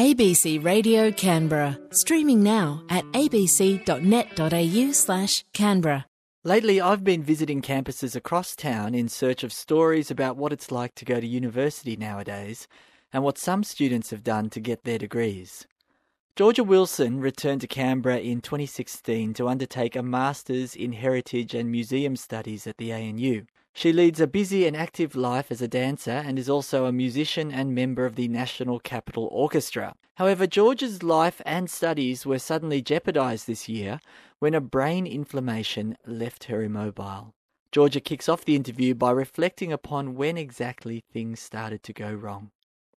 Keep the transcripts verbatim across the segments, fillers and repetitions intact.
A B C Radio Canberra, streaming now at abc.net.au slash Canberra. Lately, I've been visiting campuses across town in search of stories about what it's like to go to university nowadays and what some students have done to get their degrees. Georgia Wilson returned to Canberra in twenty sixteen to undertake a Masters in Heritage and Museum Studies at the A N U. She leads a busy and active life as a dancer and is also a musician and member of the National Capital Orchestra. However, Georgia's life and studies were suddenly jeopardised this year when a brain inflammation left her immobile. Georgia kicks off the interview by reflecting upon when exactly things started to go wrong.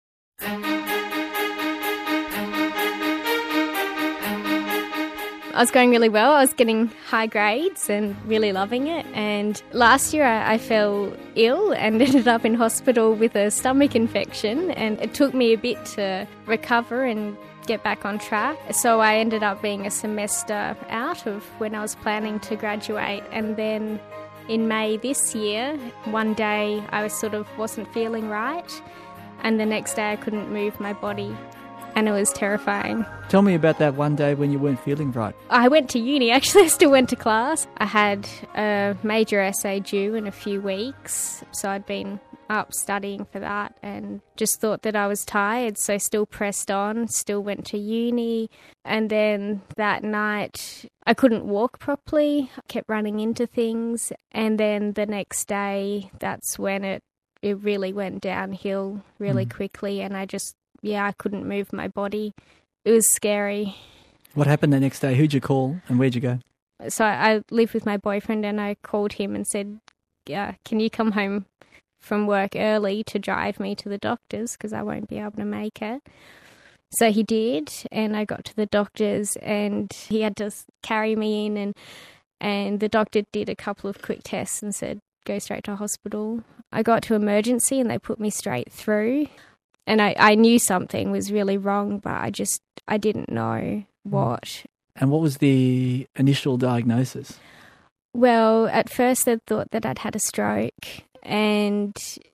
I was going really well. I was getting high grades and really loving it. And last year I, I fell ill and ended up in hospital with a stomach infection. And it took me a bit to recover and get back on track. So I ended up being a semester out of when I was planning to graduate. And then in May this year, one day I was sort of wasn't feeling right. And the next day I couldn't move my body. And it was terrifying. Tell me about that one day when you weren't feeling right. I went to uni, actually. I still went to class. I had a major essay due in a few weeks, so I'd been up studying for that and just thought that I was tired, so still pressed on, still went to uni. And then that night, I couldn't walk properly, kept running into things. And then the next day, that's when it, it really went downhill really mm. quickly, and I just Yeah, I couldn't move my body. It was scary. What happened the next day? Who'd you call and where'd you go? So I, I lived with my boyfriend and I called him and said, yeah, can you come home from work early to drive me to the doctors because I won't be able to make it. So he did, and I got to the doctors and he had to carry me in, and and the doctor did a couple of quick tests and said, go straight to hospital. I got to emergency and they put me straight through. And I, I knew something was really wrong, but I just, I didn't know what. And what was the initial diagnosis? Well, at first they thought that I'd had a stroke. And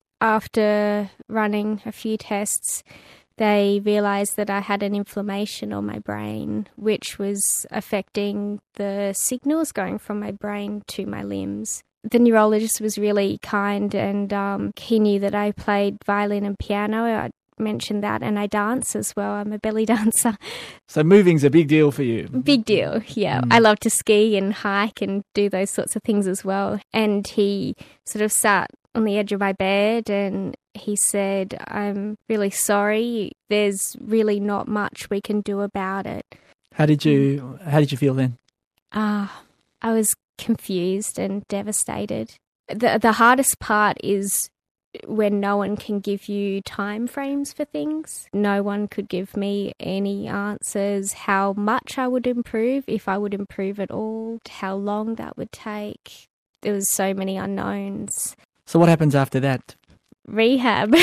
after running a few tests, they realised that I had an inflammation on my brain, which was affecting the signals going from my brain to my limbs. The neurologist was really kind, and um, he knew that I played violin and piano. I mentioned that, and I dance as well. I'm a belly dancer. So moving's a big deal for you. Big deal, yeah. Mm. I love to ski and hike and do those sorts of things as well. And he sort of sat on the edge of my bed and he said, I'm really sorry. There's really not much we can do about it. How did you, how did you feel then? Ah, uh, I was confused and devastated. The the hardest part is when no one can give you time frames for things. No one could give me any answers, how much I would improve, if I would improve at all, how long that would take. There was so many unknowns. So what happens after that? Rehab.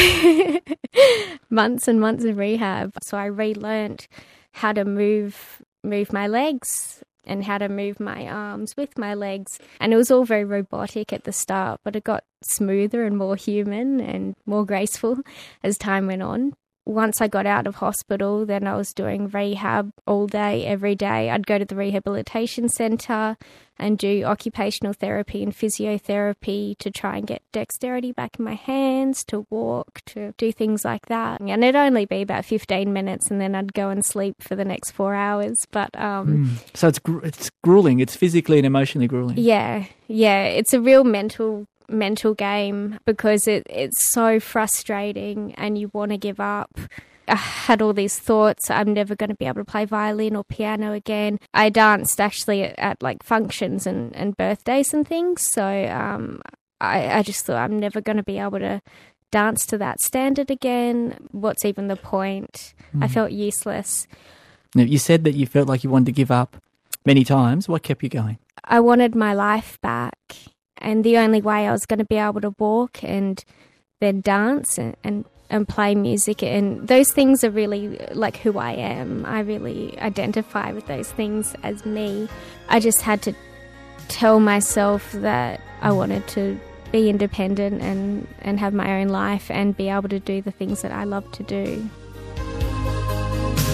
Months and months of rehab. So I relearnt how to move move my legs and how to move my arms with my legs. And it was all very robotic at the start, but it got smoother and more human and more graceful as time went on. Once I got out of hospital, then I was doing rehab all day, every day. I'd go to the rehabilitation centre and do occupational therapy and physiotherapy to try and get dexterity back in my hands, to walk, to do things like that. And it'd only be about fifteen minutes and then I'd go and sleep for the next four hours. But um, mm. So it's gr- it's gruelling. It's physically and emotionally gruelling. Yeah, yeah. It's a real mental mental game because it it's so frustrating and you want to give up. I had all these thoughts, I'm never going to be able to play violin or piano again. I danced actually at, at like functions and, and birthdays and things, so um, I, I just thought I'm never going to be able to dance to that standard again. What's even the point? Mm. I felt useless. Now, you said that you felt like you wanted to give up many times. What kept you going? I wanted my life back. And the only way I was going to be able to walk and then dance and, and, and play music, and those things are really like who I am. I really identify with those things as me. I just had to tell myself that I wanted to be independent and, and have my own life and be able to do the things that I love to do.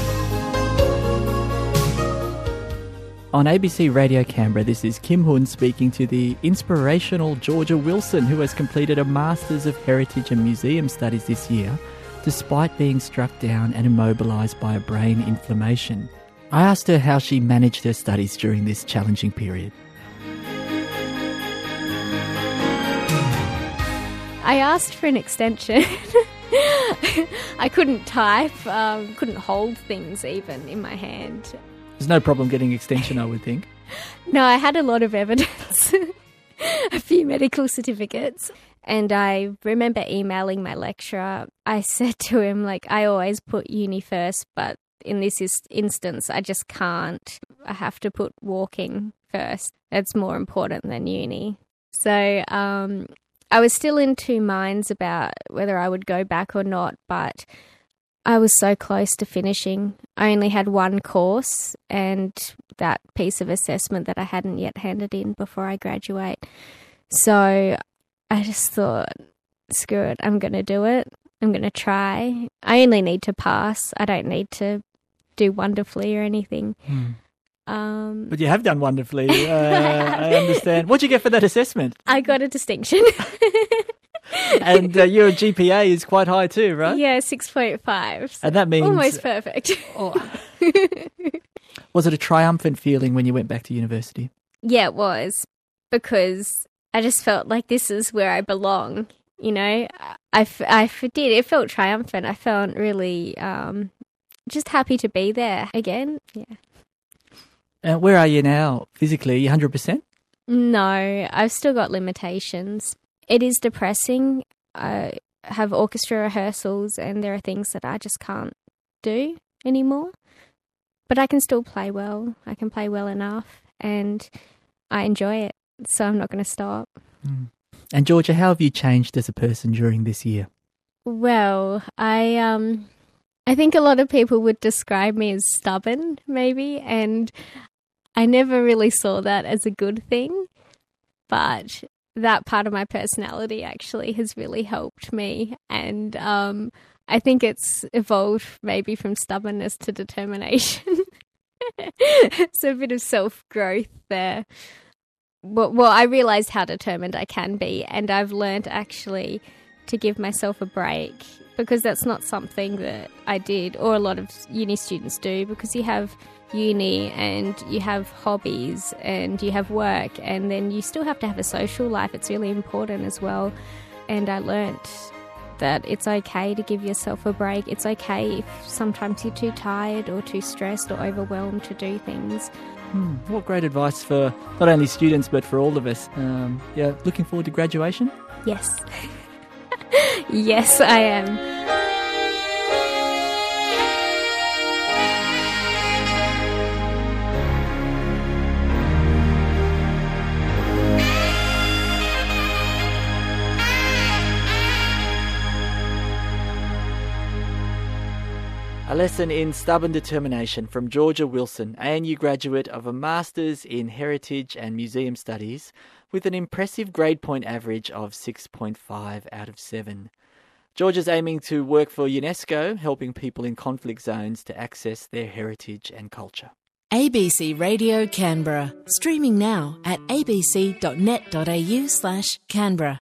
On A B C Radio Canberra, this is Kim Hun speaking to the inspirational Georgia Wilson, who has completed a Masters of Heritage and Museum Studies this year, despite being struck down and immobilised by a brain inflammation. I asked her how she managed her studies during this challenging period. I asked for an extension. I couldn't type, um, couldn't hold things even in my hand. There's no problem getting extension, I would think. No, I had a lot of evidence, a few medical certificates. And I remember emailing my lecturer. I said to him, like, I always put uni first, but in this is- instance, I just can't. I have to put walking first. It's more important than uni. So um, I was still in two minds about whether I would go back or not, but I was so close to finishing. I only had one course and that piece of assessment that I hadn't yet handed in before I graduate. So I just thought, screw it, I'm going to do it. I'm going to try. I only need to pass. I don't need to do wonderfully or anything. Hmm. Um, But you have done wonderfully, uh, I understand. What'd you get for that assessment? I got a distinction. And uh, your G P A is quite high too, right? Yeah, six point five. And that means... Almost perfect. Oh. Was it a triumphant feeling when you went back to university? Yeah, it was, because I just felt like this is where I belong, you know. I, f- I f- did. It felt triumphant. I felt really um, just happy to be there again. Yeah. Uh, where are you now physically? Are you one hundred percent? No, I've still got limitations. It is depressing. I have orchestra rehearsals and there are things that I just can't do anymore. But I can still play well. I can play well enough and I enjoy it. So I'm not going to stop. Mm. And Georgia, how have you changed as a person during this year? Well, I um, I think a lot of people would describe me as stubborn, maybe, and I never really saw that as a good thing. But that part of my personality actually has really helped me, and um, I think it's evolved maybe from stubbornness to determination. It's a bit of self-growth there. Well, well, I realised how determined I can be, and I've learnt actually to give myself a break, because that's not something that I did or a lot of uni students do, because you have uni and you have hobbies and you have work and then you still have to have a social life. It's really important as well. And I learnt that it's okay to give yourself a break. It's okay if sometimes you're too tired or too stressed or overwhelmed to do things. Hmm, what great advice for not only students but for all of us. Um, yeah, looking forward to graduation? Yes. Yes, I am. A lesson in stubborn determination from Georgia Wilson, A N U graduate of a Masters in Heritage and Museum Studies with an impressive grade point average of six point five out of seven. Georgia's aiming to work for UNESCO, helping people in conflict zones to access their heritage and culture. A B C Radio Canberra, streaming now at abc.net.au slash Canberra.